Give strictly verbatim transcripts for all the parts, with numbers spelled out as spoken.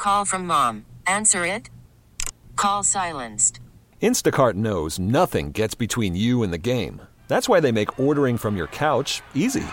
Call from mom. Answer it. Call silenced. Instacart knows nothing gets between you and the game. That's why they make ordering from your couch easy.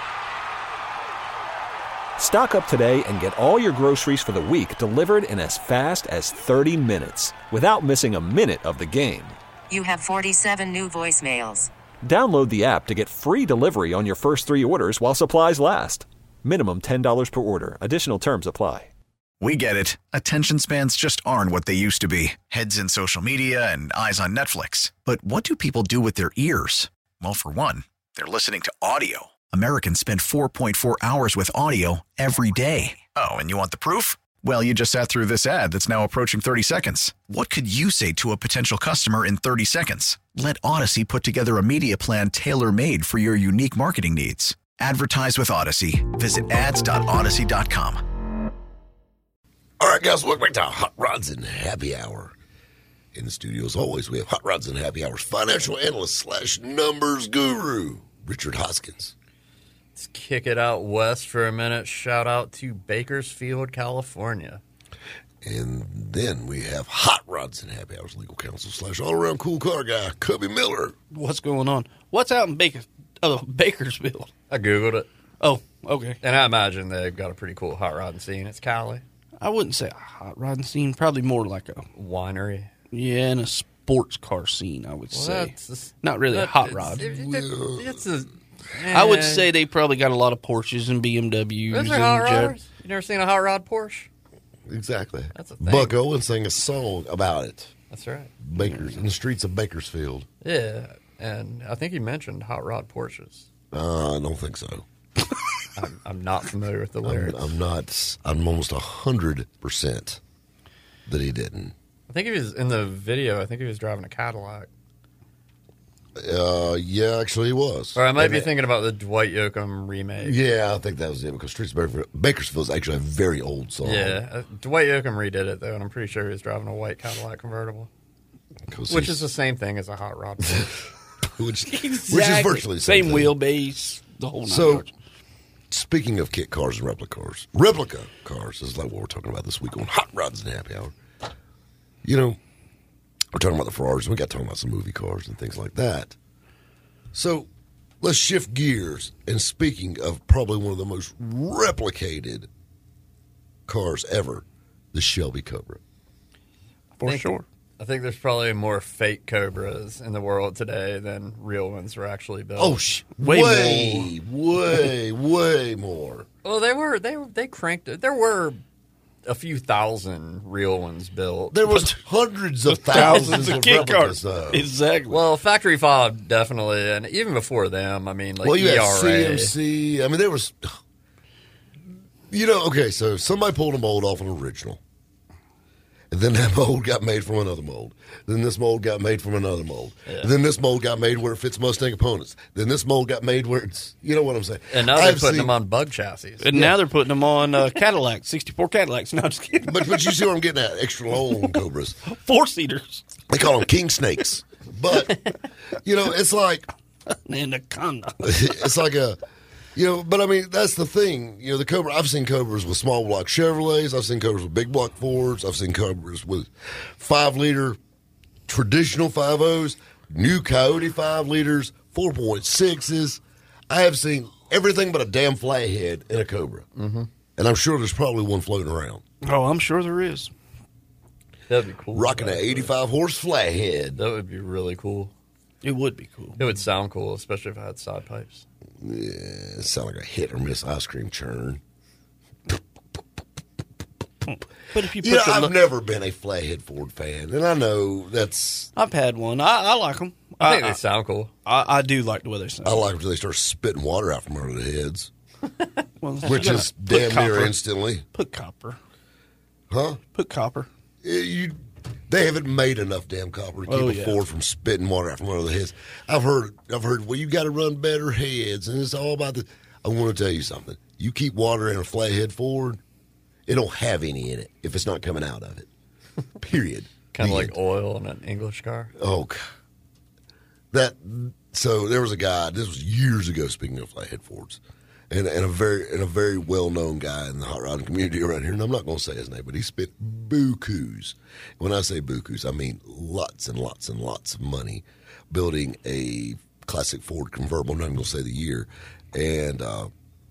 Stock up today and get all your groceries for the week delivered in as fast as thirty minutes without missing a minute of the game. You have forty-seven new voicemails. Download the app to get free delivery on your first three orders while supplies last. Minimum ten dollars per order. Additional terms apply. We get it. Attention spans just aren't what they used to be. Heads in social media and eyes on Netflix. But what do people do with their ears? Well, for one, they're listening to audio. Americans spend four point four hours with audio every day. Oh, and you want the proof? Well, you just sat through this ad that's now approaching thirty seconds. What could you say to a potential customer in thirty seconds? Let Odyssey put together a media plan tailor-made for your unique marketing needs. Advertise with Odyssey. Visit ads dot odyssey dot com. All right, guys, welcome back to Hot Rods and Happy Hour. In the studio, as always, we have Hot Rods and Happy Hour's financial analyst slash numbers guru, Richard Hoskins. Let's kick it out west for a minute. Shout out to Bakersfield, California. And then we have Hot Rods and Happy Hour's legal counsel slash all-around cool car guy, Cubby Miller. What's going on? What's out in Baker, oh, Bakersfield? I Googled it. Oh, okay. And I imagine they've got a pretty cool hot rodding scene. It's Cali. I wouldn't say a hot rodding scene. Probably more like a winery. Yeah, and a sports car scene, I would well, say. That's, Not really that, a hot it's, rod. It, it, it's a, eh. I would say they probably got a lot of Porsches and B M Ws. Those are and hot Jet- rodders? You never seen a hot rod Porsche? Exactly. That's a thing. Buck Owens sang a song about it. That's right. Bakers in the streets of Bakersfield. Yeah, and I think he mentioned hot rod Porsches. Uh, I don't think so. I'm, I'm not familiar with the lyrics. I'm, I'm not. I'm almost a hundred percent that he didn't. I think he was in the video. I think he was driving a Cadillac. Uh, yeah, actually he was. Or I might and be it, thinking about the Dwight Yoakam remake. Yeah, I think that was it because Streets of Bakersfield is actually a very old song. Yeah, uh, Dwight Yoakam redid it though, and I'm pretty sure he was driving a white Cadillac convertible, which is the same thing as a hot rod. which, exactly. which is virtually the same, same thing. wheelbase. The whole nine so. yards. Speaking of kit cars and replica cars, replica cars is like what we're talking about this week on Hot Rods and Happy Hour. You know, we're talking about the Ferraris, and we got talking about some movie cars and things like that. So let's shift gears. And speaking of probably one of the most replicated cars ever, the Shelby Cobra. For think, sure. I think there's probably more fake Cobras in the world today than real ones were actually built. Oh, sh- way, way, way, way more. Well, they were they they cranked it. There were a few thousand real ones built. There was hundreds of thousands of kit replicas, cars. though. Exactly. Well, Factory Five definitely, and even before them. I mean, like well, you E had R A. C M C. I mean, there was. You know, okay, so somebody pulled a mold off an original. And then that mold got made from another mold. Then this mold got made from another mold. Yeah. Then this mold got made where it fits Mustang opponents. Then this mold got made where it's, you know what I'm saying? And now they're I've putting seen, them on bug chassis. And yeah. now they're putting them on uh, Cadillacs, sixty-four Cadillacs. No, just kidding. But, but you see what I'm getting at? Extra long Cobras. Four-seaters. They call them king snakes. But, you know, it's like. Anaconda. It's like a. You know, but I mean, that's the thing. You know, the Cobra, I've seen Cobras with small block Chevrolets. I've seen Cobras with big block Fords. I've seen Cobras with five liter traditional five O's, new Coyote five liters, four point sixes. I have seen everything but a damn flathead in a Cobra. Mm-hmm. And I'm sure there's probably one floating around. Oh, I'm sure there is. That'd be cool. Rocking an eighty-five horse flathead. That would be really cool. It would be cool. It would sound cool, especially if it had side pipes. Yeah, it sounds like a hit or miss ice cream churn. But if you put you know, the I've lo- never been a flathead Ford fan, and I know that's. I've had one. I, I like them. I think I, they sound cool. I, I do like the way they sound. I like them until they start spitting water out from under their heads, well, which is damn near instantly. Put copper. Huh? Put copper. You, they haven't made enough damn copper to keep Oh, a yeah. Ford from spitting water out from under their heads. I've heard. I've heard. Well, you got to run better heads, and it's all about the. I want to tell you something. You keep water in a flathead Ford, it don't have any in it if it's not coming out of it. Period. Kind of The like end. oil in an English car. Oh, God. That. So there was a guy. This was years ago. Speaking of flathead Fords, and, and a very and a very well known guy in the hot rodding community around here. And I'm not going to say his name, but he spent bukus. When I say bukus, I mean lots and lots and lots of money building a classic Ford convertible. I'm not even going to say the year. And uh,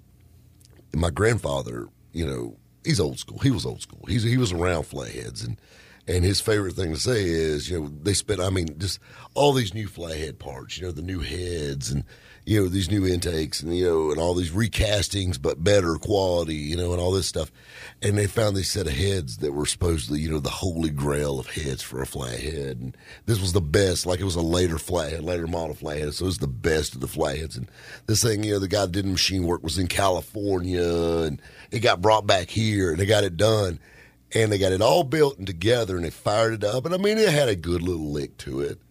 my grandfather, you know, he's old school. He was old school. He's he was around flatheads, and and his favorite thing to say is, you know, they spent. I mean, just all these new flathead parts. You know, the new heads and you know these new intakes and you know and all these recastings, but better quality. You know, and all this stuff. And they found this set of heads that were supposedly, you know, the holy grail of heads for a flathead. And this was the best. Like it was a later flathead, later model flathead. So it was the best of the flatheads. And this thing, you know, the guy that did machine work was in California, and it got brought back here, and they got it done. And they got it all built and together, and they fired it up. And, I mean, it had a good little lick to it.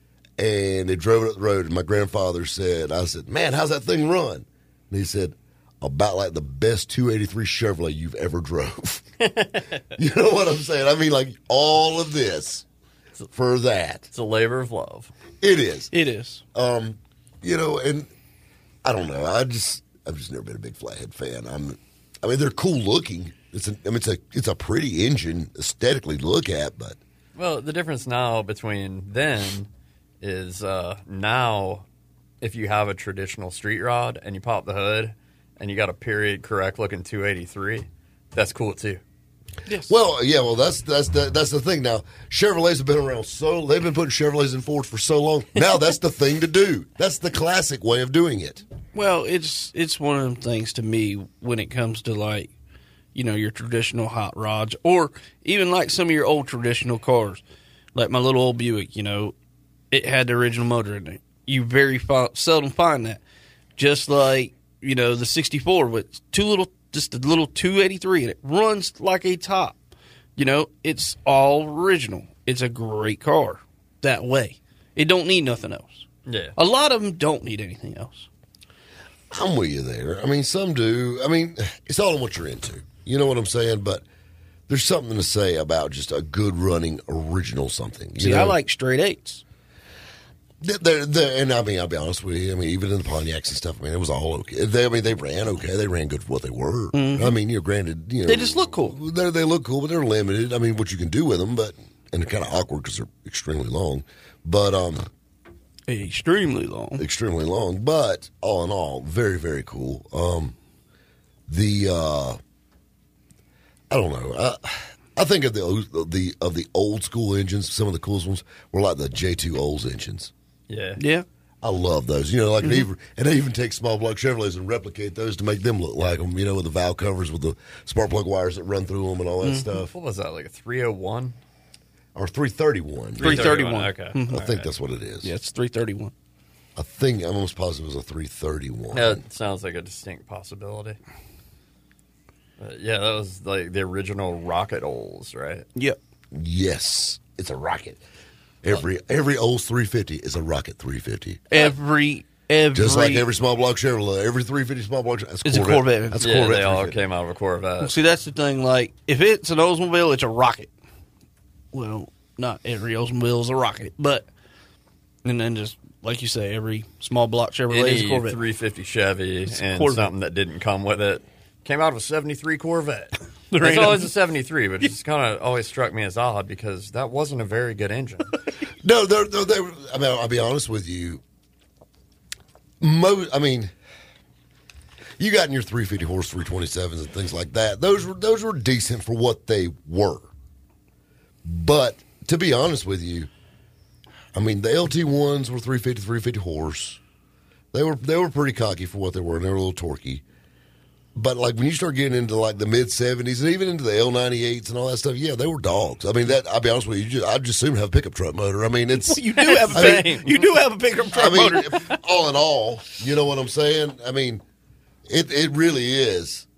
And they drove it up the road, and my grandfather said, I said, man, how's that thing run? And he said, about like the best two eighty-three Chevrolet you've ever drove. You know what I'm saying? I mean, like all of this for that. It's a labor of love. It is. It is. Um, you know, and I don't know. I just, I've just never been a big flathead fan. I'm, I mean, they're cool looking. It's, a, I mean, it's a, it's a pretty engine aesthetically to look at, but. Well, the difference now between then is uh, now, if you have a traditional street rod and you pop the hood, and you got a period correct looking two eighty-three, that's cool too. Yes. Well, yeah, well, that's that's the that's the thing. Now, Chevrolets have been around so they've been putting Chevrolets in Fords for so long. Now that's the thing to do. That's the classic way of doing it. Well, it's it's one of them things to me when it comes to like, you know, your traditional hot rods, or even like some of your old traditional cars, like my little old Buick. You know, it had the original motor in it. You very fi- seldom find that. Just like, you know, the sixty-four with two little, just a little two eighty-three, and it runs like a top. You know, it's all original. It's a great car that way. It don't need nothing else. Yeah. A lot of them don't need anything else. I'm with you there. I mean, some do. I mean, it's all in what you're into. You know what I'm saying? But there's something to say about just a good running original something. You See, know? I like straight eights. They're, they're, and I mean, I'll be honest with you. I mean, even in the Pontiacs and stuff, I mean, it was all okay. They, I mean, they ran okay. They ran good for what they were. Mm-hmm. I mean, you know, granted, you know, they just look cool. They they look cool, but they're limited. I mean, what you can do with them, but and they're kind of awkward because they're extremely long. But um, extremely long, extremely long. But all in all, very very cool. Um, the uh, I don't know. I, I think of the the of the old school engines. Some of the coolest ones were like the J two Olds engines. Yeah. Yeah. I love those. You know, like mm-hmm. they even, and they even take small block Chevrolets and replicate those to make them look like them, you know, with the valve covers with the spark plug wires that run through them and all that mm-hmm. stuff. What was that, like a three oh one? Or three thirty-one. three thirty-one. Okay. Mm-hmm. I think right. that's what it is. Yeah, it's three thirty-one. I think, I'm almost positive it was a three thirty-one. That sounds like a distinct possibility. Uh, yeah, that was like the original Rocket Olds, right? Yep. Yes. It's a rocket. Every every Olds three fifty is a Rocket three fifty. Every every just like every small block Chevrolet, every three fifty small block. That's it's Corvette. a Corvette. That's a yeah, Corvette. They all came out of a Corvette. Well, see, that's the thing. Like, if it's an Oldsmobile, it's a rocket. Well, not every Oldsmobile is a rocket, but and then just like you say, every small block Chevrolet Any is a Corvette. three fifty Chevy it's and Corvette. Something that didn't come with it came out of a seventy-three Corvette. There It's ain't always no- a seventy-three, but it just kind of always struck me as odd because that wasn't a very good engine. No, they're, they're, they're, I mean, I'll be honest with you. Most, I mean, you got in your three fifty horse three twenty-sevens and things like that. Those were those were decent for what they were. But to be honest with you, I mean, the L T ones were three fifty, three fifty horse. They were they were pretty cocky for what they were, and they were a little torquey. But like when you start getting into like the mid seventies and even into the L ninety-eights and all that stuff, yeah, they were dogs. I mean, that I'll be honest with you, you just, I'd just assume have a pickup truck motor. I mean, it's Well, you do have a I pick, you do have a pickup truck I mean, motor. all in all, you know what I'm saying? I mean, it it really is.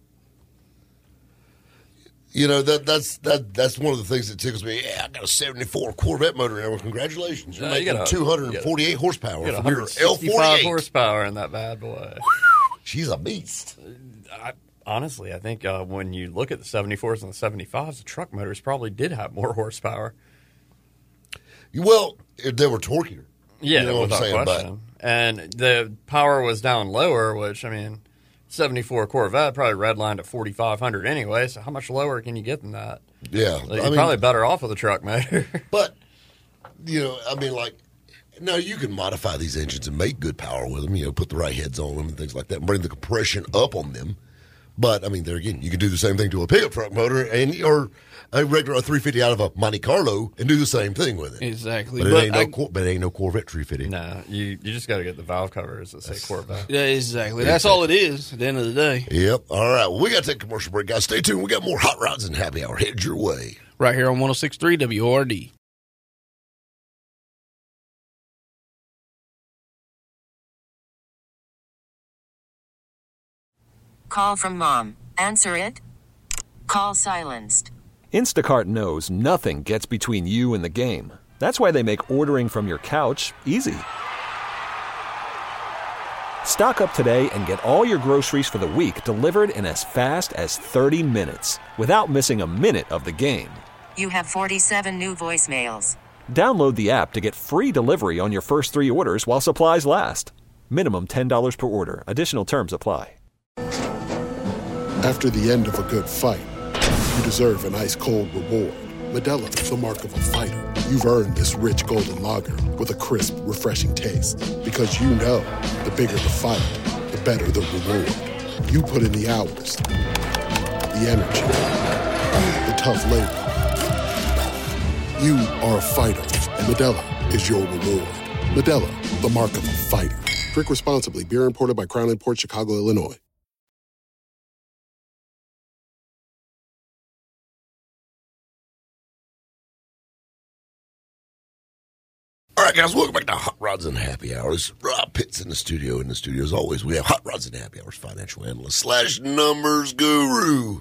You know, that that's that that's one of the things that tickles me. Yeah, I got a seventy-four Corvette motor now. Well, congratulations. You're Uh, you making got a- two hundred forty-eight you horsepower You got from your L one sixty-five forty-eight. horsepower in that bad boy. She's a beast. I, honestly, I think uh, when you look at the seventy-fours and the seventy-fives, the truck motors probably did have more horsepower. Well, they were torquier. Yeah, you know what I'm without saying? question. And the power was down lower, which, I mean, seventy-four Corvette, probably redlined at forty-five hundred anyway, so how much lower can you get than that? Yeah. Like, you're I mean, probably better off with a truck motor. But, you know, I mean, like, now you can modify these engines and make good power with them, you know, put the right heads on them and things like that and bring the compression up on them. But, I mean, there again, you can do the same thing to a pickup truck motor and or a regular three fifty out of a Monte Carlo and do the same thing with it. Exactly. But, But it, ain't no, I- Cor- but it ain't no Corvette three fifty. No, you, you just got to get the valve covers that say Corvette. Yeah, exactly. That's all it is at the end of the day. Yep. All right. Well, we got to take a commercial break, guys. Stay tuned. We got more Hot Rods and Happy Hour headed your way. Right here on one oh six point three W O R D. Call from mom. Answer it. Call silenced. Instacart knows nothing gets between you and the game. That's why they make ordering from your couch easy. Stock up today and get all your groceries for the week delivered in as fast as thirty minutes without missing a minute of the game. You have forty-seven new voicemails. Download the app to get free delivery on your first three orders while supplies last. Minimum ten dollars per order. Additional terms apply. After the end of a good fight, you deserve an ice-cold reward. Modelo is the mark of a fighter. You've earned this rich golden lager with a crisp, refreshing taste. Because you know, the bigger the fight, the better the reward. You put in the hours, the energy, the tough labor. You are a fighter, and Modelo is your reward. Modelo, the mark of a fighter. Drink responsibly. Beer imported by Crown Imports, Chicago, Illinois. All right, guys, welcome back to Hot Rods and Happy Hours. Rob Pitts in the studio. In the studio, as always, we have Hot Rods and Happy Hours financial analyst slash numbers guru,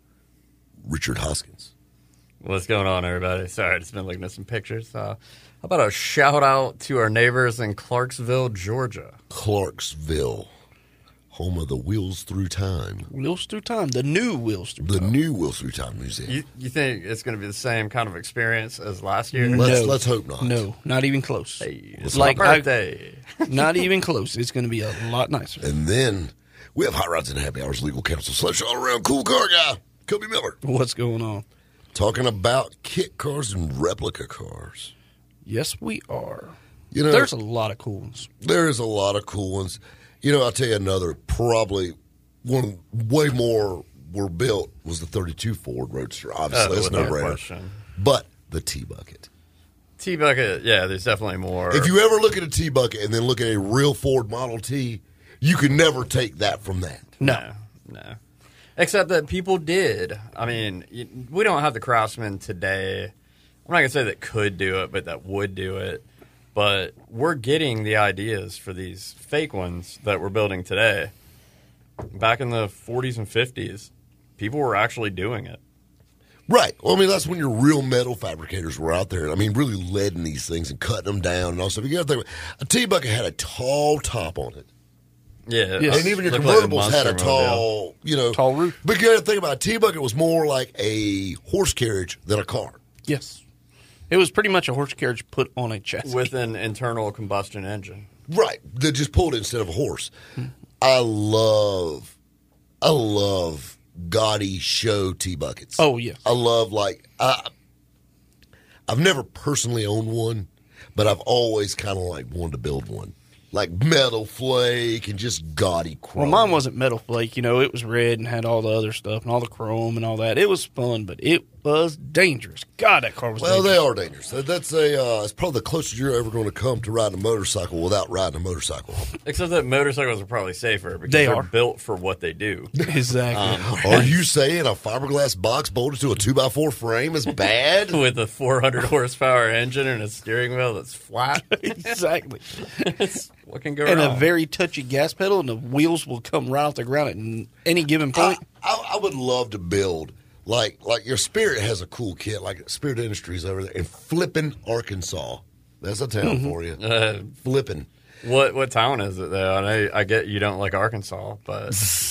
Richard Hoskins. What's going on, everybody? Sorry, I just been looking at some pictures. Uh, how about a shout out to our neighbors in Clarksville, Georgia? Clarksville, home of the Wheels Through Time. Wheels Through Time. The new Wheels Through The Time. new Wheels Through Time Museum. You, you think it's going to be the same kind of experience as last year? let's, No. let's hope not. No, not even close. Hey, It's it's like my I- birthday. Not even close. It's going to be a lot nicer. And then we have Hot Rods and Happy Hours legal counsel slash all-around cool car guy, Kobe Miller, What's going on? talking about kit cars and replica cars. Yes, we are. You know, There's a lot of cool ones. There's a lot of cool ones. You know, I'll tell you another, probably one way more were built was the thirty-two Ford Roadster. Obviously, Uh, that's no without brainer. question. But the T-Bucket. T-Bucket, yeah, there's definitely more. If you ever look at a T-Bucket and then look at a real Ford Model T, you can never take that from that. No, no. Except that people did. I mean, y- we don't have the craftsmen today. I'm not going to say that could do it, but that would do it. But we're getting the ideas for these fake ones that we're building today. Back in the forties and fifties, people were actually doing it. Right. Well, I mean, that's when your real metal fabricators were out there. I mean, really leading these things and cutting them down and all stuff. You got to think, a T-Bucket had a tall top on it. Yeah. Yes. And even your Looked like a convertibles had a monster tall, mobile. you know. Tall roof. But you got to think about it. T-Bucket was more like a horse carriage than a car. Yes. It was pretty much a horse carriage put on a chassis. With an internal combustion engine. Right. They just pulled it instead of a horse. I love, I love gaudy show T-Buckets. Oh, yes. I love, like, I, I've never personally owned one, but I've always kind of, like, wanted to build one. Like metal flake and just gaudy chrome. Well, mine wasn't metal flake. You know, it was red and had all the other stuff and all the chrome and all that. It was fun, but it was dangerous. God, that car was Well, dangerous. they are dangerous. That- That's a. Uh, it's probably the closest you're ever going to come to riding a motorcycle without riding a motorcycle. Except that motorcycles are probably safer because They are are. built for what they do. Exactly. Are you saying a fiberglass box bolted to a two by four frame is bad? With a four hundred horsepower engine and a steering wheel that's flat. exactly. It's- what can go And wrong? a very touchy gas pedal, and the wheels will come right off the ground at n- any given I, point. I, I would love to build like like your Spirit has a cool kit, like Spirit Industries over there in Flippin, Arkansas. That's a town for you. Uh, Flippin. what what town is it though? And I, I get you don't like Arkansas, but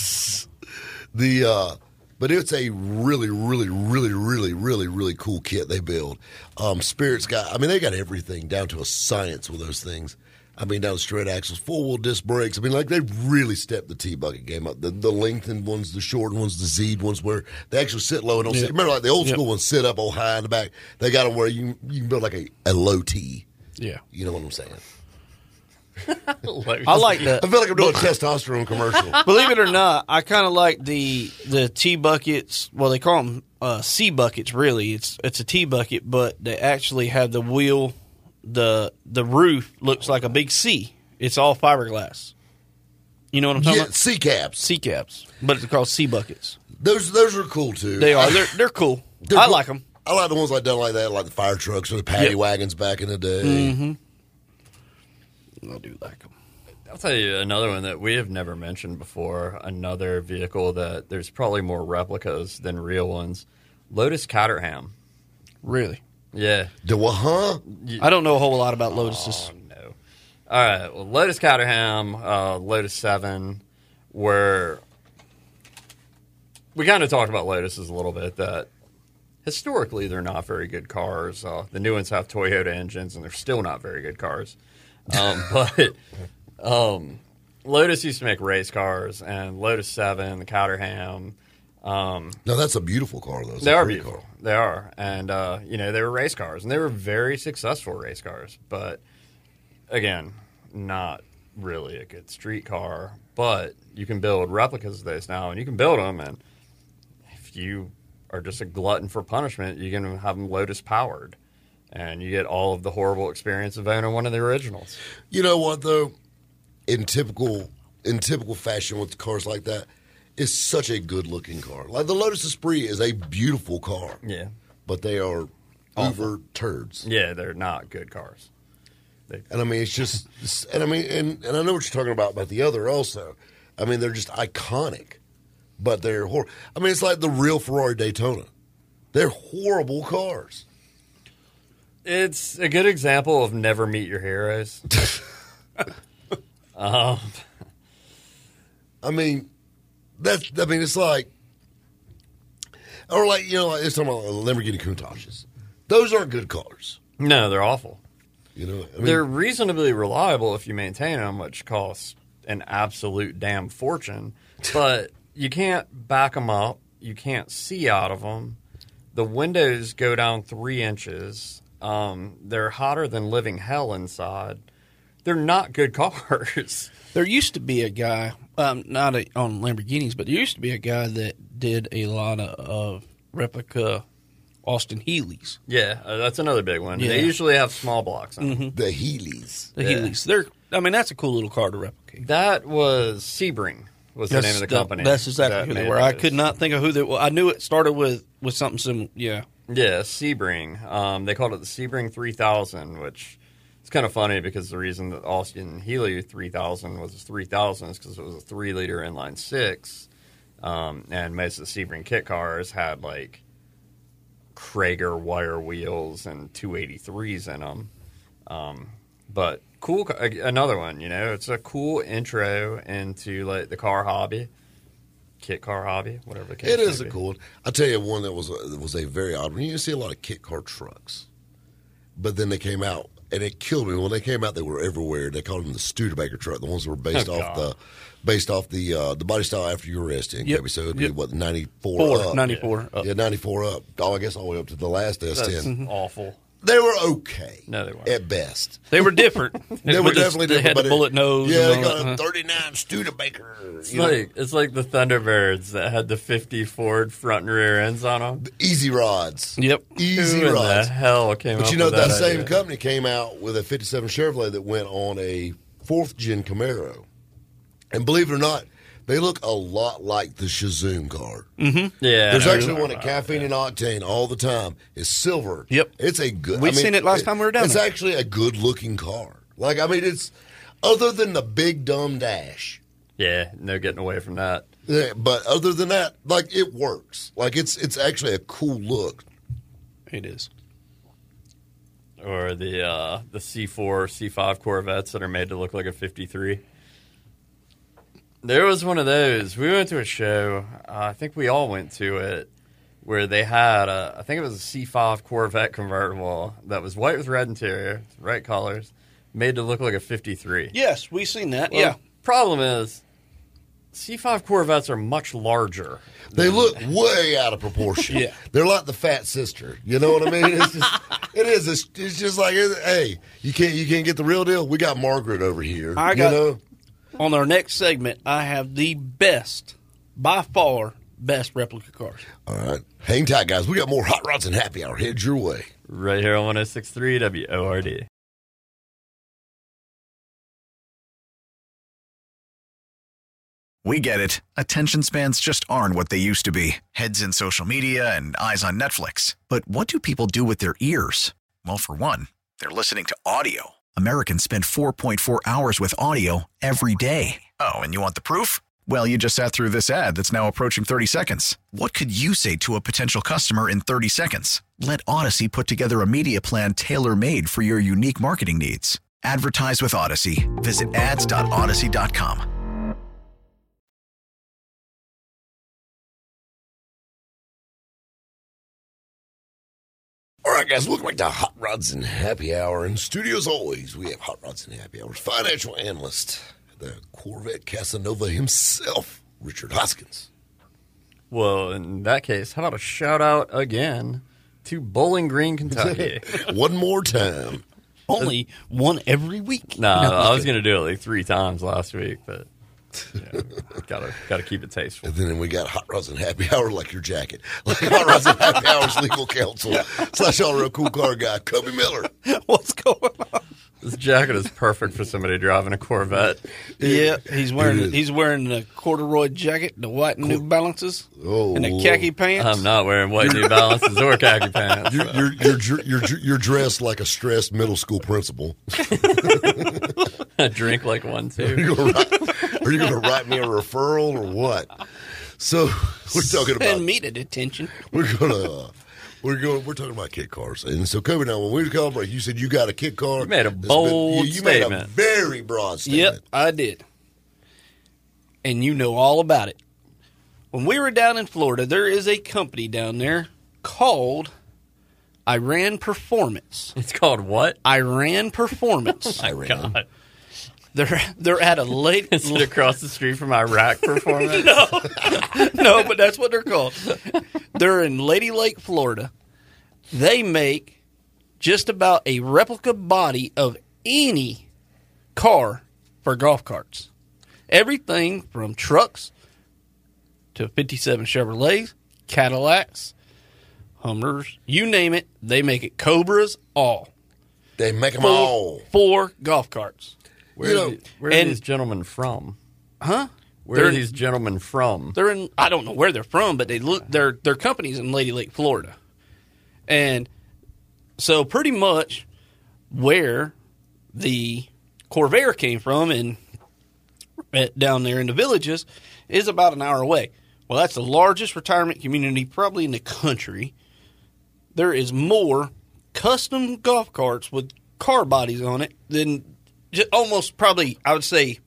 The uh, but it's a really, really, really, really, really, really cool kit they build. Um, Spirit's got, I mean, they got everything down to a science with those things. I mean, down the straight axles, four-wheel disc brakes. I mean, like, they really stepped the T-bucket game up. The, the lengthened ones, the shortened ones, the Z'd ones, where they actually sit low and don't Yep. sit. Remember, like, the old Yep. school ones sit up all high in the back. They got them where you, you can build, like, a, a low T. Yeah. You know what I'm saying? I like that. I feel like I'm doing a testosterone commercial. Believe it or not, I kind of like the the T buckets. Well, they call them uh, C buckets. Really, it's it's a T bucket, but they actually have the wheel. the The roof looks like a big C. It's all fiberglass. You know what I'm talking Yeah, about? C-caps. C caps, but it's called C buckets. Those those are cool, too. They are. They're they're cool. They're I cool. like them. I like the ones like done like that, like the fire trucks or the paddy Yep. wagons back in the day. Mm-hmm. I do like them. I'll tell you another one that we have never mentioned before. Another vehicle that there's probably more replicas than real ones. Lotus Caterham. Really, Yeah. The what, huh? I don't know a whole lot about Lotuses. Oh, no. All right. Well, Lotus Caterham, uh, Lotus seven, where we kind of talked about Lotuses a little bit, that historically they're not very good cars. Uh, the new ones have Toyota engines, and they're still not very good cars. Um, but um, Lotus used to make race cars, and Lotus seven, the Caterham, um, No, that's a beautiful car, though. It's they a are pretty beautiful. car. They are. And, uh, you know, they were race cars, and they were very successful race cars. But, again, not really a good street car. But you can build replicas of those now, and you can build them. And if you are just a glutton for punishment, you can have them Lotus powered. And you get all of the horrible experience of owning one of the originals. You know what, though? In typical in typical fashion with cars like that, it's such a good-looking car. Like the Lotus Esprit is a beautiful car, Yeah. but they are uber turds. Yeah, they're not good cars. They, And I mean, it's just, and I mean, and, and I know what you're talking about about the other also. I mean, they're just iconic, but they're horrible. I mean, it's like the real Ferrari Daytona. They're horrible cars. It's a good example of never meet your heroes. um, I mean, that's, I mean, it's like, or like, you know, like it's talking about Lamborghini Countaches. Those aren't good cars. no, they're awful. You know, I mean, They're reasonably reliable if you maintain them, which costs an absolute damn fortune. But you can't back them up. You can't see out of them. The windows go down three inches. Um, they're hotter than living hell inside. They're not good cars. There used to be a guy, um, not a, on Lamborghinis, but there used to be a guy that did a lot of, of replica Austin Healey's. Yeah, uh, that's another big one. Yeah. They usually have small blocks on them. the Heelys. The Yeah. Healey's. They're, I mean, that's a cool little car to replicate. That was Sebring was the name of the company. That's exactly that who they made were. I those. could not think of who they were. I knew it started with, with something similar. Yeah. Yeah, Sebring. Um, they called it the Sebring three thousand, which is kind of funny because the reason that Austin Healey three thousand was three thousand is because it was a three liter inline six. Um, and most of the Sebring kit cars had like Krager wire wheels and two eighty-threes in them. Um, but cool, ca- another one, you know, it's a cool intro into like the car hobby, kit car hobby, whatever the case It may is a be. cool one. I'll tell you one that was a, that was a very odd one. You see a lot of kit car trucks, but then they came out, and it killed me. When they came out, they were everywhere. They called them the Studebaker truck, the ones that were based Oh, off God. the based off the uh, the body style after you were arrested. Yep. Yep. So it'd Yep. be what ninety-four Four, up. ninety-four. up. Yeah, ninety-four up. Oh, I guess all the way up to the last S That's ten. awful. They were okay. No, they weren't. At best. They were different. They were But it's- definitely they different. had but the it- bullet nose. Yeah, and they all got that, a huh? thirty-nine Studebaker. It's you know. like it's like the Thunderbirds that had the fifty Ford front and rear ends on them. Easy rods. Yep. Easy Who in rods. the hell came But up you know, with that, that same idea? company came out with a fifty-seven Chevrolet that went on a fourth gen Camaro. And believe it or not, they look a lot like the Shazoom car. Yeah, There's I know actually what one you're at talking Caffeine and Octane all the time. It's silver. Yep. It's a good. We I mean, seen it last time we were down It's there. actually a good looking car. Like I mean, it's other than the big dumb dash. about. Yeah, no getting away from that. Yeah, but other than that, like it works. Like it's it's actually a cool look. It is. Or the uh, the C four, C five Corvettes that are made to look like a fifty-three. There was one of those. We went to a show. Uh, I think we all went to it, where they had a, I think it was a C five Corvette convertible that was white with red interior, right colors, made to look like a fifty-three. Yes, we've seen that. Well, yeah. Problem is, C five Corvettes are much larger. They look way out of proportion. Yeah. They're like the fat sister. You know what I mean? It's just, it is. It's, it's just like, hey, you can't you can't get the real deal. We got Margaret over here. I got, you know? On our next segment, I have the best, by far, best replica cars. All right. Hang tight, guys. We got more Hot Rods and Happy Hour. Head your way. Right here on one oh six point three W O R D. We get it. Attention spans just aren't what they used to be. Heads in social media and eyes on Netflix. But what do people do with their ears? Well, for one, they're listening to audio. Americans spend four point four hours with audio every day. Oh, and you want the proof? Well, you just sat through this ad that's now approaching thirty seconds. What could you say to a potential customer in thirty seconds? Let Odyssey put together a media plan tailor-made for your unique marketing needs. Advertise with Odyssey. Visit ads dot odyssey dot com. All right, guys, welcome back to Hot Rods and Happy Hour. In studio, as always, we have Hot Rods and Happy Hour's financial analyst, the Corvette Casanova himself, Richard Hoskins. Well, in that case, how about a shout out again to Bowling Green, Kentucky? One more time. Only one every week. No, No, I was going to do it like three times last week, but yeah, gotta gotta keep it tasteful. And then we got Hot Rods and Happy Hour, like your jacket. Like Hot Rods and Happy Hour's legal counsel slash all real cool car guy, Cubby Miller. What's going on? This jacket is perfect for somebody driving a Corvette. Yeah, he's wearing is. he's wearing the corduroy jacket, the white New Balances, Oh, and the khaki pants. I'm not wearing white New Balances or khaki pants. You're, you're, you're, you're, you're, you're dressed like a stressed middle school principal. I drink like one Are too. you gonna write, are you going to write me a referral or what? So we're talking about Send me to detention. we're gonna uh, we're going we're talking about kit cars. And so Kobe, now when we were calling break, you said you got a kit car. You made a that's been- bold you, you made a statement. very broad statement. Yep, I did. And you know all about it. When we were down in Florida, there is a company down there called Iran Performance. It's called what? Iran Performance. Iran. God. They're they're at a late Is it across the street from Iraq Performance? no, but that's what they're called. They're in Lady Lake, Florida. They make just about a replica body of any car for golf carts. Everything from trucks to fifty-seven Chevrolets, Cadillacs, Hummers, you name it, they make it. Cobras, all. They make them For, all. for golf carts. Where, You are, know, the- where are and- these gentlemen from? Huh? Where They're are in- these gentlemen from? They're in. I don't know where they're from, but they look. Their their company's in Lady Lake, Florida, and so pretty much where the Corvair came from, and at, down there in the villages, is about an hour away. Well, that's the largest retirement community probably in the country. There is more custom golf carts with car bodies on it than just almost probably I would say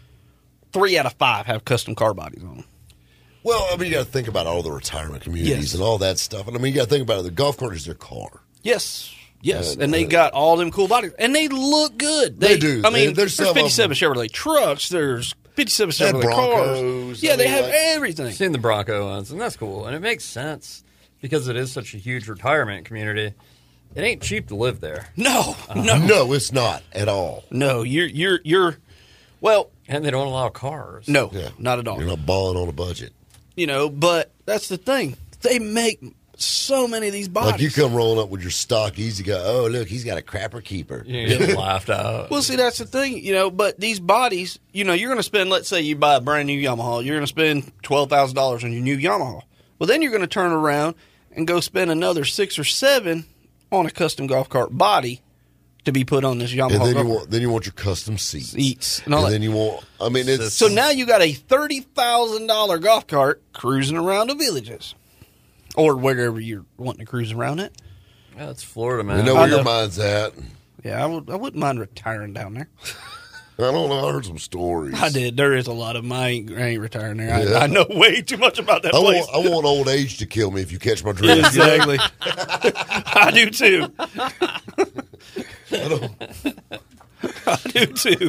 three out of five have custom car bodies on them. Well, I mean, you got to think about all the retirement communities Yes. and all that stuff. And I mean, you got to think about it. The golf cart is their car. Yes, yes, Uh, and they uh, got all them cool bodies, and they look good. They do. I mean, They- there's there's some of them- fifty-seven Chevrolet trucks. There's fifty-seven They have Chevrolet Broncos. cars. Yeah, I they mean, have like- everything. I've seen the Bronco ones, and that's cool. And it makes sense because it is such a huge retirement community. It ain't cheap to live there. No, no, No, it's not at all. no. You're you're you're. Well, And they don't allow cars. no, Yeah. not at all. You're not balling on a budget. You know, but that's the thing. They make so many of these bodies. Like you come rolling up with your stock easy guy. Oh, look, he's got a crapper keeper. You get laughed out. Well, see, that's the thing, you know. But these bodies, you know, you're going to spend. Let's say you buy a brand new Yamaha, you're going to spend twelve thousand dollars on your new Yamaha. Well, then you're going to turn around and go spend another six or seven on a custom golf cart body to be put on this Yamaha. And then golf you cart. want then you want your custom seats. Seats and And, all that. then you want I mean it's So now you got a thirty thousand dollar golf cart cruising around the villages, or wherever you're wanting to cruise around it. Yeah, it's Florida, you man. know I where your know. mind's at. Yeah, I would. I wouldn't mind retiring down there. I don't know. I heard some stories. I did. There is a lot of them. I ain't, I ain't retiring there. I, Yeah. I know way too much about that I place. want, I want old age to kill me if you catch my drift. Exactly. I do too. I don't, do too.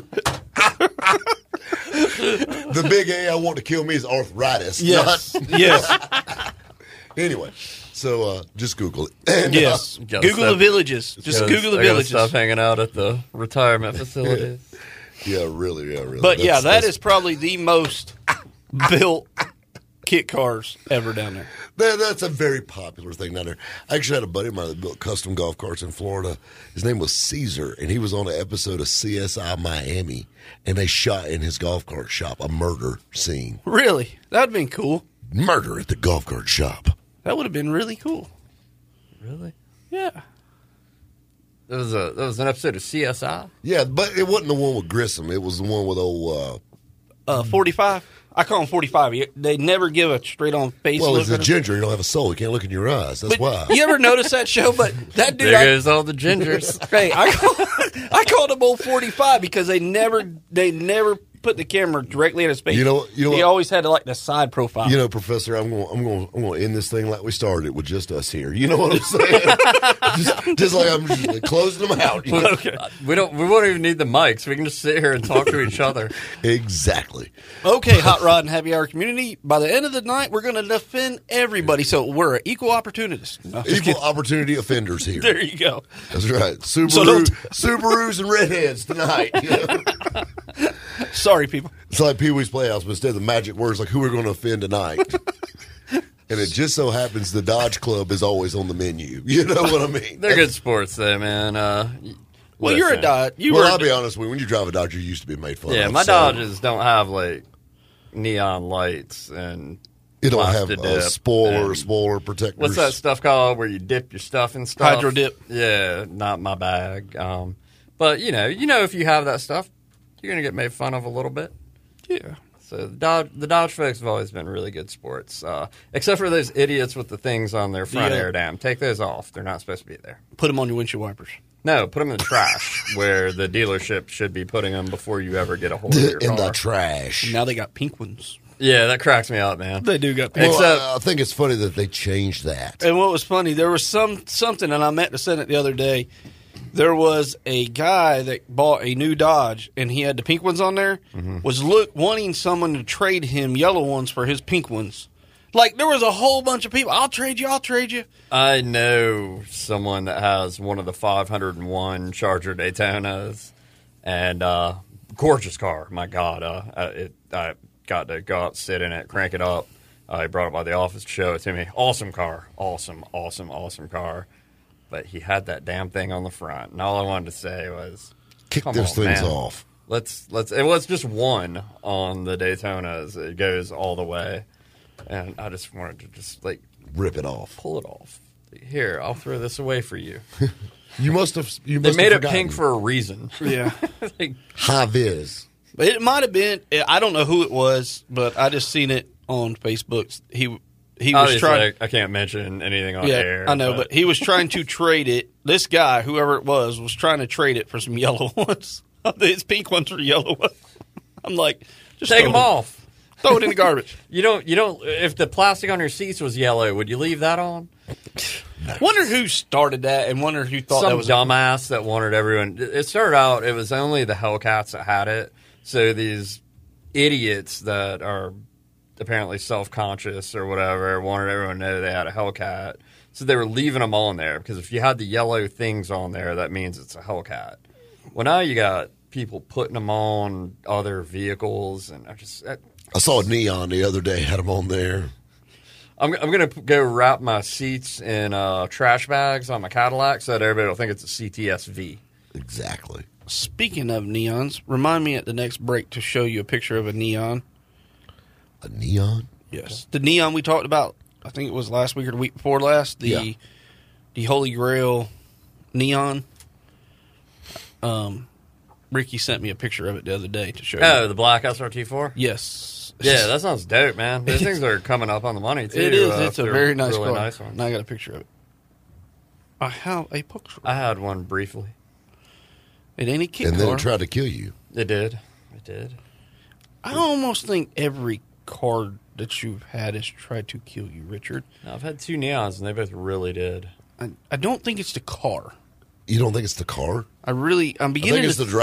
The big A I want to kill me is arthritis. Yes. Not... Yes. Anyway, so uh, just Google it. And, Yes. uh, Google stuff, the villages. Just gotta, Google the I gotta villages. Stop hanging out at the retirement facilities. yeah, really, yeah, really. But yeah, That's- that that's- is probably the most built kit cars ever down there. That, that's a very popular thing down there. I actually had a buddy of mine that built custom golf carts in Florida. His name was Caesar, and he was on an episode of C S I Miami, and they shot in his golf cart shop a murder scene. Really? That'd have been cool. Murder at the golf cart shop. That would have been really cool. Really? Yeah. That was a that was an episode of C S I. Yeah, but it wasn't the one with Grissom. It was the one with old. Uh, Uh, forty-five? I call them forty-five. They never give a straight-on face well, look it's a at 'em. ginger. You don't have a soul. You can't look in your eyes. That's But why. You ever notice that show? But that dude, There I, goes all the gingers. hey, I call, I called him old forty-five because they never they never put the camera directly at his face. You know- you know he what? always had like the side profile. You know, Professor, I'm going. I'm going. I'm going to end this thing like we started it with just us here. You know what I'm saying? just, just like I'm just closing them out. You know? Okay. We don't. We won't even need the mics. We can just sit here and talk to each other. Exactly. Okay, Hot Rod and Happy Hour community. By the end of the night, we're going to defend everybody. So we're equal opportunists. No, just Equal kidding. opportunity offenders here. There you go. That's right. Subaru, So don't- Subarus and redheads tonight. You know? Sorry, people. It's like Pee Wee's Playhouse, but instead of the magic words, like who we're going to offend tonight. And it just so happens the Dodge Club is always on the menu. You know what I mean? They're good sports, though, man. Uh, Well, you're a listen. Dodge. You well, were. I'll be honest with you. When you drive a Dodge, you used to be made fun Yeah, of. my so Dodges don't have like neon lights and It don't have plastic a dip spoiler, and- spoiler protectors. What's that stuff called where you dip your stuff and stuff? Hydro dip. Yeah, not my bag. Um, but you know, you know, if you have that stuff, you're gonna get made fun of a little bit. Yeah. So the Dodge, the Dodge folks have always been really good sports, uh, except for those idiots with the things on their front Yeah. air dam. Take those off; they're not supposed to be there. Put them on your windshield wipers. No, put them in the trash where the dealership should be putting them before you ever get a hold of your in car. the trash? Now they got pink ones. Yeah, that cracks me up, man. They do got pink Well, Except- I, I think it's funny that they changed that. And what was funny, there was some something, and I met to send it the other day. There was a guy that bought a new Dodge, and he had the pink ones on there. Mm-hmm. Was look wanting someone to trade him yellow ones for his pink ones. Like there was a whole bunch of people. I'll trade you. I'll trade you. I know someone that has one of the five hundred one Charger Daytonas, and uh, gorgeous car. My God, uh, I- it, I got to go out, sit in it, crank it up. Uh, he brought it by the office to show it to me. Awesome car, awesome, awesome, awesome car. But he had that damn thing on the front, and all I wanted to say was, Kick "Come those on, things man. off. Let's let's." It was just one on the Daytonas. It goes all the way, and I just wanted to just like Rip it off. pull it off. Here, I'll throw this away for you. You must have. You They must made have it forgotten. pink for a reason. Yeah. Like, high vis. But it might have been. I don't know who it was, but I just seen it on Facebook. He he was obviously, trying. I, I can't mention anything on Yeah, air. I know, but he was trying to trade it. This guy, whoever it was, was trying to trade it for some yellow ones. His pink ones are yellow ones. I'm like, just take throw them it- off. Throw it in the garbage. You don't. You don't. If the plastic on your seats was yellow, would you leave that on? Wonder who started that, and wonder who thought Some that was dumbass that wanted everyone. It started out. It was only the Hellcats that had it. So these idiots that are apparently self-conscious or whatever wanted everyone to know they had a Hellcat. So they were leaving them on there because if you had the yellow things on there, that means it's a Hellcat. Well, now you got people putting them on other vehicles, and I just I, I saw a neon the other day. Had them on there. I'm I'm gonna go wrap my seats in uh, trash bags on my Cadillac so that everybody will think it's a C T S V. Exactly. Speaking of neons, remind me at the next break to show you a picture of a neon. A neon. Yes, the neon we talked about. I think it was last week or the week before last. The Yeah. the Holy Grail neon. Um, Ricky sent me a picture of it the other day to show Oh, you. the black S R T four. Yes. Yeah, that sounds dope, man. Those things are coming up on the money too. It is. uh, It's a they're very nice really car. nice one. And I got a picture of it. I have a picture. I had one briefly. It ain't a kit And then car. it tried to kill you. It did. It did. I almost think every car that you've had has tried to kill you, Richard. Now, I've had two neons, and they both really did. I, I don't think it's the car. You don't think it's the car? I really, I'm I beginning think it's to, the driver.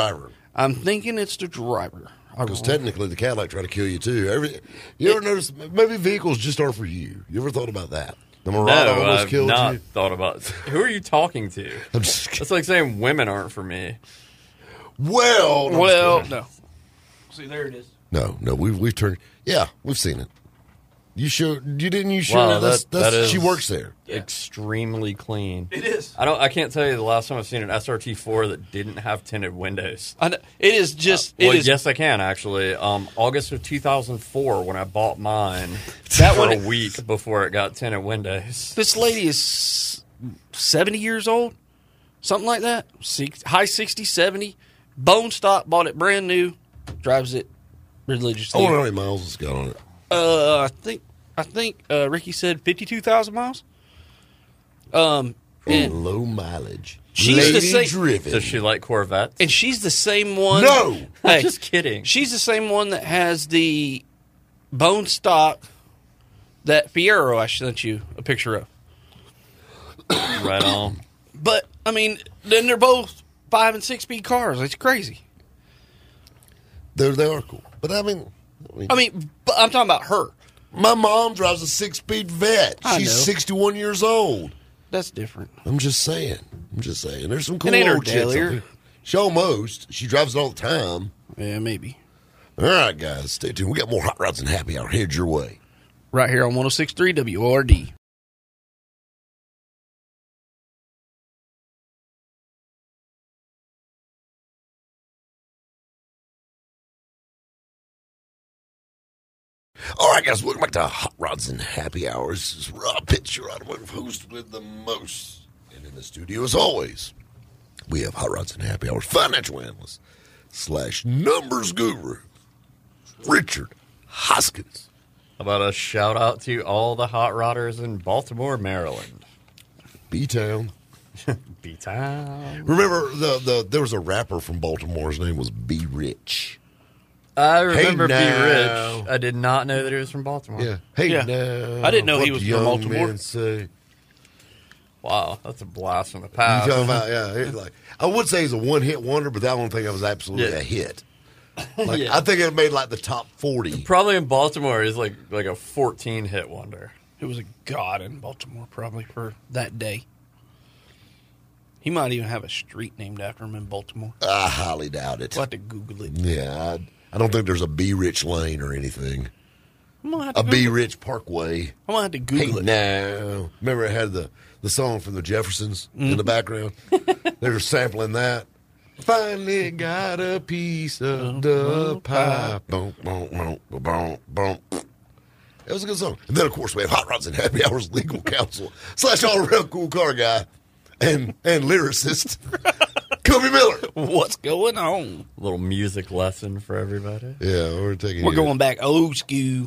I'm thinking it's the driver. Because technically, the Cadillac tried to kill you too. Every, you ever notice? Maybe vehicles just aren't for you. You ever thought about that? The Murata no, almost I've killed not you. thought about. Who are you talking to? I'm just kidding. That's like saying women aren't for me. Well, no, Well, no. See, there it is. no, no. We've we've turned. Yeah, we've seen it. You showed. You didn't. You showed. Wow, her? That's, that- that's, that she is- works there. Extremely clean. It is. I don't. I can't tell you the last time I've seen an S R T four that didn't have tinted windows. I know, it is just. Well, it is. yes, I can actually. Um, August of two thousand four, when I bought mine, That for one- a week before it got tinted windows. This lady is seventy years old, something like that. Six, high sixty, seventy. Bone stock, bought it brand new, drives it I religiously. wonder how many miles it's got on it. Uh, I think I think uh, Ricky said fifty-two thousand miles. Um, and low mileage. She's Lady the same- driven. Does she like Corvettes? and she's the same one. No! Hey, Just kidding. she's the same one that has the bone stock that Fiero I sent you a picture of. Right on. But I mean, then they're both five and six speed cars. It's crazy. They're, they are cool. But I mean, I mean, I mean, but I'm talking about her. my mom drives a six-speed Vet. I She's know. sixty-one years old. That's different. I'm just saying. I'm just saying. There's some cool It ain't her old chicks out Dahlia. there. She almost. She drives it all the time. Yeah, maybe. All right, guys, stay tuned. We got more Hot Rods and Happy Hour headed your way. Right here on one oh six point three W O R D. All right, guys, welcome back to Hot Rods and Happy Hours. This is Rob Pitts, your automotive host with the most. And in the studio, as always, we have Hot Rods and Happy Hours financial analyst slash numbers guru, Richard Hoskins. How about a shout out to all the hot rodders in Baltimore, Maryland? B-Town. B-Town. Remember, the, the there was a rapper from Baltimore. His name was B Rich. I remember B. now. Rich. I did not know that he was from Baltimore. Yeah. Hey, Yeah. now. I didn't know what he was the from young Baltimore. men say. Wow, that's a blast from the You past. talking about, yeah. it's like, I would say he's a one-hit wonder, but that one thing was absolutely Yeah. a hit. Like, Yeah. I think it made like the top forty. Probably in Baltimore, he's like like a fourteen hit wonder. It was a god in Baltimore probably for that day. He might even have a street named after him in Baltimore. I highly doubt it. We'll have to Google it. Yeah, I, I don't think there's a B Rich Lane or anything. I'm gonna have to A B Google it. Rich Parkway. I'm gonna have to Hey, Google it. now. Remember it had the, the song from the Jeffersons in the background? They were sampling that. Finally got a piece of the pie. Boom, boom, boom, boom, boom. It was a good song. And then, of course, we have Hot Rods and Happy Hours legal counsel slash all-around cool car guy and, and lyricist, Kobe Miller. What's going on? A little music lesson for everybody. Yeah, we're taking We're you- going back old school.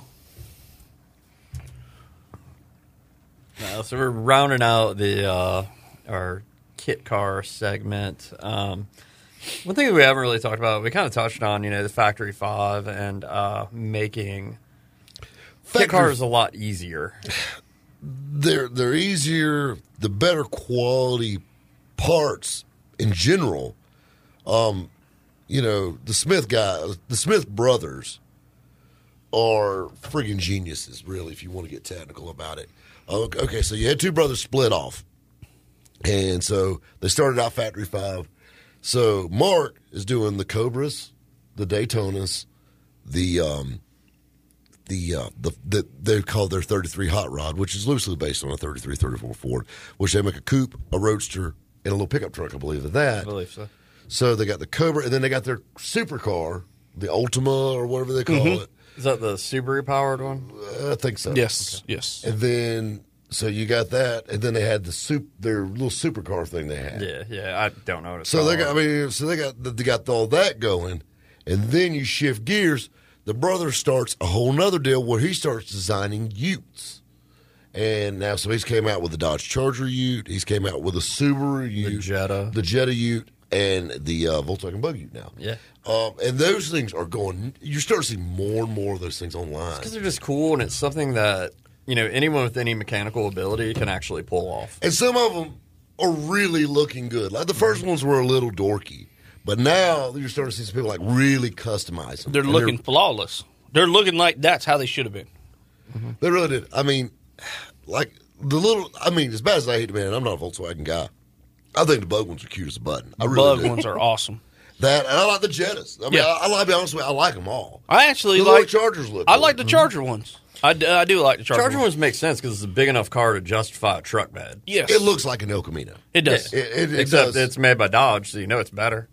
Uh, so we're rounding out the uh, our kit car segment. Um, one thing that we haven't really talked about, we kind of touched on, you know, the Factory Five and uh, making kit Factory- cars a lot easier. they're they're easier, the better quality parts in general. Um, you know, the Smith guy, the Smith brothers are friggin' geniuses, really, if you want to get technical about it. Okay, okay, so you had two brothers split off. And so they started out Factory Five. So Mark is doing the Cobras, the Daytonas, the um, the uh, the, the they call their thirty-three hot rod, which is loosely based on a thirty-three thirty-four Ford, which they make a coupe, a roadster, and a little pickup truck, I believe, of that. I believe so. So they got the Cobra, and then they got their supercar, the Ultima or whatever they call it. Is that the Subaru powered one? Uh, I think so. Yes, yes. And then so you got that, and then they had the soup, their little supercar thing they had. Yeah, yeah. I don't know what it's So they called. got, I mean, so they got they got all that going, and then you shift gears. The brother starts a whole nother deal where he starts designing Utes, and now so he's came out with the Dodge Charger Ute. He's came out with a Subaru Ute, Jetta. the Jetta Ute, and the uh, Volkswagen Bug Ute now. Yeah. Um, and those things are going. You start seeing more and more of those things online. Because they're just cool, and it's something that, you know, anyone with any mechanical ability can actually pull off. And some of them are really looking good. Like the first ones were a little dorky, But now you're starting to see some people like really customize them. They're And looking flawless. They're looking like that's how they should have been. They really did. I mean, like the little. I mean, as bad as I hate to be, I'm not a Volkswagen guy. I think the bug ones are cute as a button. I really Bug do. ones are awesome. That and I like the Jettas. I mean, Yeah. I, I like to be honest with you. I like them all. I actually The like little Chargers look. I cool. like the Charger ones. I, d- I do like the Charger, Charger ones. ones make sense because it's a big enough car to justify a truck bed. Yes, It looks like an El Camino. It does. It, it, it Except does. it's made by Dodge, so you know it's better.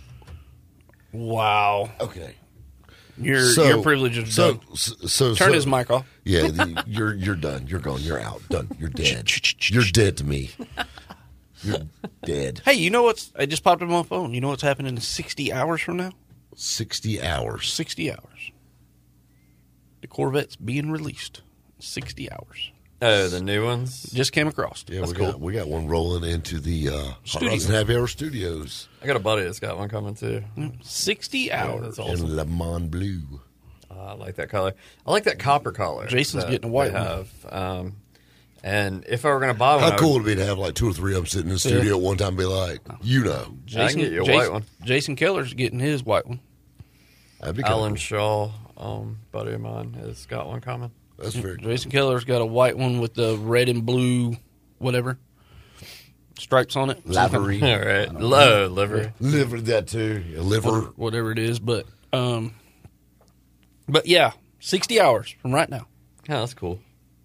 Wow, Okay. your So- your privilege is so, done. So, so, Turn so- his mic off. Yeah, the, you're you're done. You're gone. You're out. Done. You're dead. You're dead to me. You're dead. Hey, you know what's? It just popped up on my phone. You know what's happening in sixty hours from now? Sixty hours. Sixty hours. The Corvette's being released. Sixty hours. Oh, the new ones? Just came across. Yeah, That's we cool. got we got one rolling into the uh, Hot Studio. Rods and Happy Hour studios I got a buddy that's got one coming too. Sixty Yeah, hours. that's awesome. in Le Mans Blue. Uh, I like that color. I like that copper color. Jason's that getting a white they one. have. Um, and if I were going to buy one, How I cool would, would it be to have like two or three of them sitting in the studio at one time and be like, you know, I can get you a Jason, white one. Jason Keller's getting his white one. that'd be kinda Alan cool. Shaw, um, buddy of mine, has got one coming. That's very cool. Jason Keller's got a white one with the red and blue, whatever stripes on it. Livery. All right. Low livery. Liver that too. Yeah, or liver. whatever it is, but um, but yeah, sixty hours from right now. Yeah, that's cool.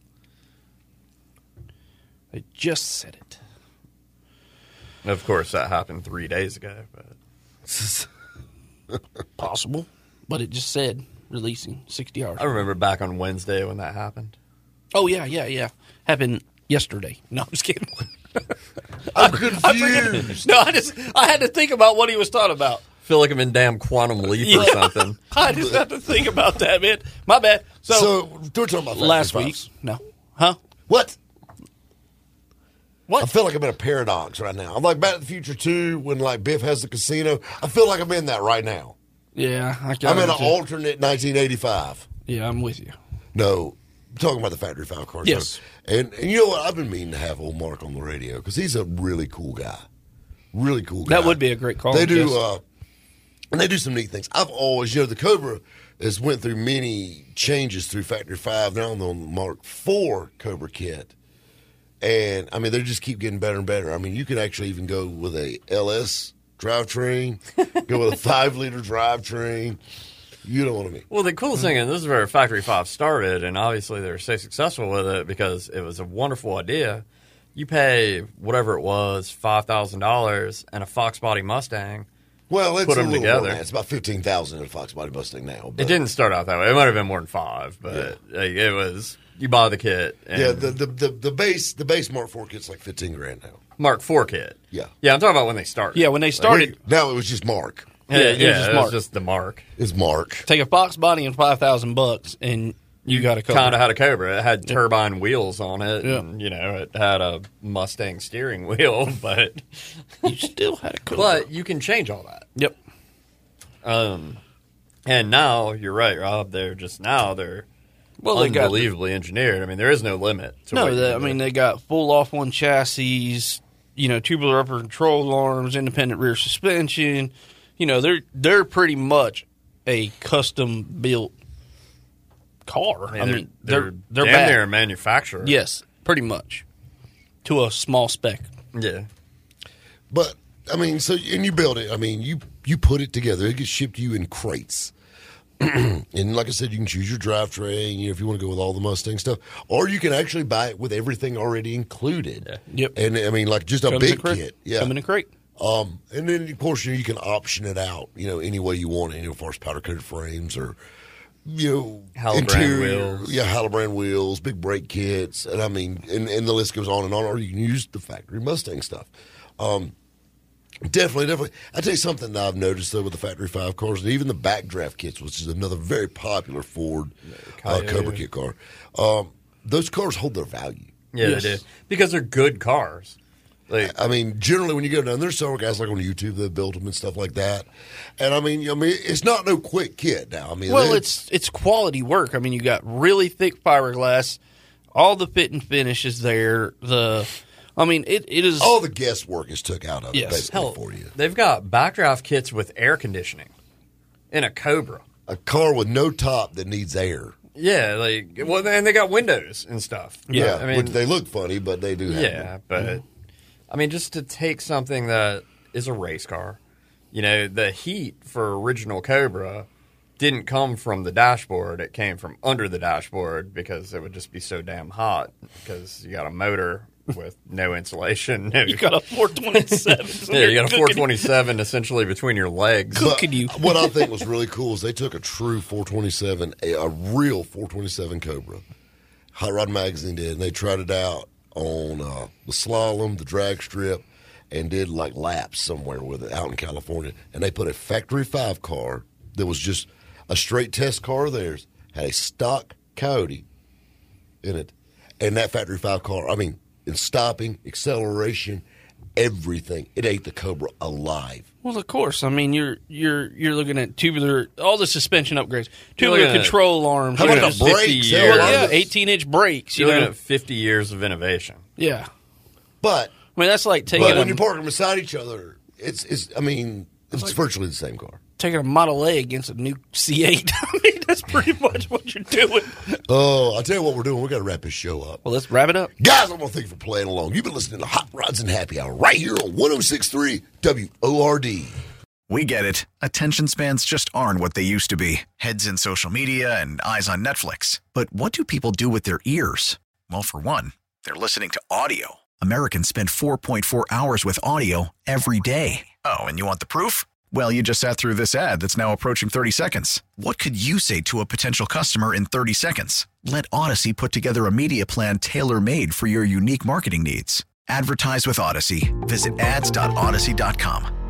They just said it. Of course, that happened three days ago. But Possible, but it just said releasing sixty hours. I remember back on Wednesday when that happened. Oh yeah, yeah, yeah. Happened yesterday. No, I'm just kidding. I'm I forget- confused. no, I just I had to think about what he was talking about. Feel like I'm in damn Quantum Leap or Yeah. something. I just had to think about that, man. My bad. So, So, we're talking about last Factory week, Fives. no, huh? What? What? I feel like I'm in a paradox right now. I'm like Back to the Future two when like Biff has the casino. I feel like I'm in that right now. Yeah, I I'm in an too. alternate nineteen eighty-five. Yeah, I'm with you. No, I'm talking about the Factory Five cars. Yes. And and you know what? I've been meaning to have old Mark on the radio because he's a really cool guy. Really cool guy. That would be a great call. They do, yes. uh, and they do some neat things. I've always, you know, the Cobra has went through many changes through Factory Five. Now on the Mark Four Cobra kit, and I mean they just keep getting better and better. I mean you can actually even go with a L S drivetrain, go with a five liter drivetrain. You know what I mean? Well, the coolest thing, and this is where Factory Five started, and obviously they were so successful with it because it was a wonderful idea. You pay whatever it was, five thousand dollars, and a Fox Body Mustang. Well, it's Put a them little together. more than that. It's about fifteen thousand in a Fox Body Mustang now. It but- didn't start out that way. It might have been more than five, but like, it was you buy the kit. And Yeah, the, the the the base the base Mark Four kit's like fifteen grand now. Mark Four kit. Yeah. yeah. I'm talking about when they started. yeah, when they started, Now it was just Mark. yeah, Yeah, yeah. it was just it Mark. was just the Mark. It's Mark. take a Fox body and five thousand bucks, and you got a Cobra. Kind of had a Cobra. It had turbine wheels on it, Yeah. and you know it had a Mustang steering wheel, but You still had a Cobra. but you can change all that. Yep. Um, and now you're right, Rob. They're just now they're Well, they got unbelievably engineered. I mean, there is no limit. To no. what you The, I can do. mean, they got full off one chassis. You know, tubular upper control arms, independent rear suspension. You know, they're they're pretty much a custom built car. I mean, I they're, mean, they're, they're they're, damn bad. near a manufacturer. Yes, pretty much to a small spec. yeah. But I mean, so and you build it. I mean, you you put it together. It gets shipped to you in crates. And like I said, you can choose your drivetrain. You know, if you want to go with all the Mustang stuff, or you can actually buy it with everything already included. Yeah. Yep. And I mean, like just a Comes in big crate. kit. Yeah. Come in a crate. Um, and then of course you, know, you can option it out. You know, any way you want it. You know, as far as powder coated frames or you know, Halibran interior, wheels. yeah, Halibran wheels, big brake kits, and I mean, and, and the list goes on and on. Or you can use the factory Mustang stuff. Um, definitely, definitely. I tell you something that I've noticed though with the factory five cars, and even the backdraft kits, which is another very popular Ford uh, Coyote. Cobra kit car. Um, those cars hold their value. Yeah, Yes. they do. Because they're good cars. Like, I mean, generally when you go down, there's several guys like on YouTube that built them and stuff like that. And I mean, I mean, it's not no quick kit now. I mean, Well, they- it's it's quality work. I mean, you got really thick fiberglass, all the fit and finish is there. The I mean, it, it is. All the guesswork is took out of Yes. it, basically, Hell, for you. they've got backdraft kits with air conditioning in a Cobra. A car with no top that needs air. Yeah, like well, and they got windows and stuff. Yeah, I mean, which they look funny, but they do have yeah, them. but I mean, just to take something that is a race car, you know, the heat for original Cobra didn't come from the dashboard; it came from under the dashboard because it would just be so damn hot because you got a motor with no insulation. No, You got a four twenty-seven. So yeah, you got a cooking- four twenty-seven essentially between your legs. But Cooking you. what I think was really cool is they took a true four twenty-seven, a, a real four twenty-seven Cobra. Hot Rod Magazine did, and they tried it out on uh, the slalom, the drag strip, and did like laps somewhere with it out in California. And they put a factory five car that was just a straight test car of theirs, had a stock Coyote in it. And that factory five car, I mean, in stopping, acceleration, everything, it ate the Cobra alive. Well, of course. I mean, you're you're you're looking at tubular, all the suspension upgrades, You're tubular looking at- control arms. How you're about looking the at- fifty brakes? years. Well, yeah, Hell, eighteen inch brakes. You You're looking know, at fifty years of innovation. yeah. But I mean, that's like taking but a, when you park them beside each other, it's it's. I mean, it's virtually the same car. taking a Model A against a new C eight. I mean, that's pretty much what you're doing. Oh, I'll tell you what we're doing. We got to wrap this show up, Well, let's wrap it up. guys. I want to thank you for playing along. You've been listening to Hot Rods and Happy Hour right here on one oh six point three W O R D. We get it. Attention spans just aren't what they used to be. Heads in social media and eyes on Netflix. But what do people do with their ears? Well, for one, they're listening to audio. Americans spend four point four hours with audio every day. Oh, and you want the proof? Well, you just sat through this ad that's now approaching thirty seconds. What could you say to a potential customer in thirty seconds? Let Odyssey put together a media plan tailor-made for your unique marketing needs. Advertise with Odyssey. Visit ads dot odyssey dot com.